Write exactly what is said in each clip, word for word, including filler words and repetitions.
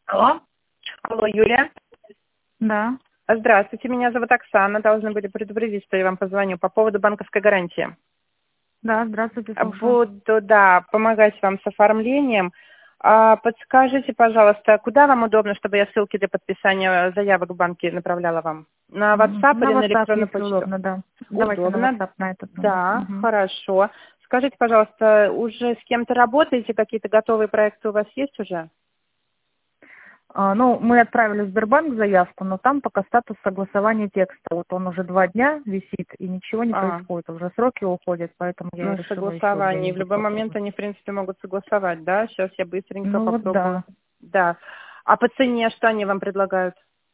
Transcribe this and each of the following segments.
Алло? Алло, Юлия. Да. Здравствуйте, меня зовут Оксана. Должны были предупредить, что я вам позвоню по поводу банковской гарантии. Да, здравствуйте, слушаю. Буду, да, помогать вам с оформлением. А, подскажите, пожалуйста, куда вам удобно, чтобы я ссылки для подписания заявок в банке направляла вам? На Мгм. WhatsApp На или на WhatsApp, электронную если почту? удобно, да. Давайте на Удобно. WhatsApp, на этот номер. Да, Мгм. хорошо. Скажите, пожалуйста, уже с кем-то работаете? Какие-то готовые проекты у вас есть уже? А, ну, мы отправили в Сбербанк заявку, но там пока статус согласования текста. Вот он уже два дня висит, и ничего не А, происходит. Уже сроки уходят, поэтому я и ну, решила еще согласование. В где-нибудь любой момент попробовать. они, в принципе, могут согласовать, да? Сейчас я быстренько Ну вот попробую. да. Да. А по цене что они вам предлагают?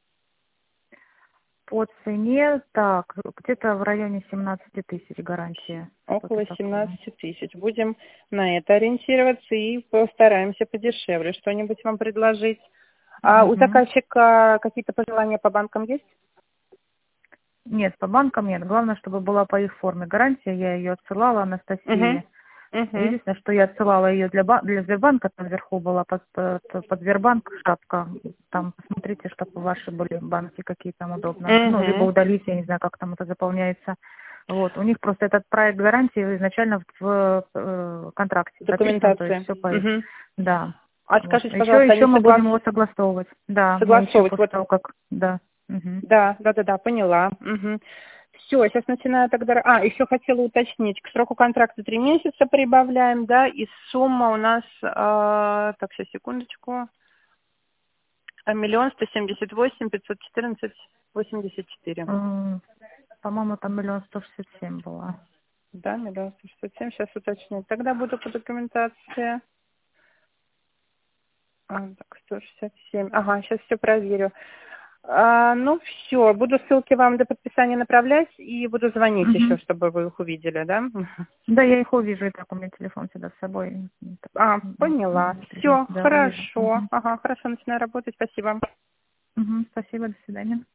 По цене, так, где-то в районе семнадцати тысяч гарантия. Что-то Около такое. семнадцати тысяч. Будем на это ориентироваться и постараемся подешевле что-нибудь вам предложить. А у Мгм. заказчика какие-то пожелания по банкам есть? Нет, по банкам нет. Главное, чтобы была по их форме гарантия. Я ее отсылала Угу. Анастасии. Угу. Единственное, что я отсылала ее для, ба- для Сбербанка, там вверху была под, под, под Сбербанк шапка. Там посмотрите, чтобы ваши были банки, какие там удобно. Ну, либо Угу. удалить, я не знаю, как там это заполняется. Вот. У них просто этот проект гарантии изначально в, в, э, контракте прописан, то есть Документация. все по их. Угу. Да. А Вот. скажите, Еще, пожалуйста, еще они мы будем согласны его согласовывать. Да, мы еще согласовывать? после Вот. того, как... Да. Мгм. Да, да, да, да, поняла. Угу. Все, сейчас начинаю тогда. А, еще хотела уточнить. К сроку контракта три месяца прибавляем, да, и сумма у нас, э, так, сейчас, секундочку, миллион сто семьдесят восемь пятьсот четырнадцать восемьдесят четыре. М, По-моему, там миллион сто шестьдесят семь было. Да, миллион сто шестьдесят семь, сейчас уточню. Тогда буду по документации. А, так, сто шестьдесят семь. Ага, сейчас все проверю. А, ну, все, буду ссылки вам до подписания направлять и буду звонить еще, Мгм. чтобы вы их увидели, да? Да, я их увижу, и так у меня телефон всегда с собой. М, так, А, м, поняла. м, Все, Да, увижу. хорошо. Мгм. Ага, хорошо, начинаю работать. Спасибо. Мгм. Спасибо, до свидания.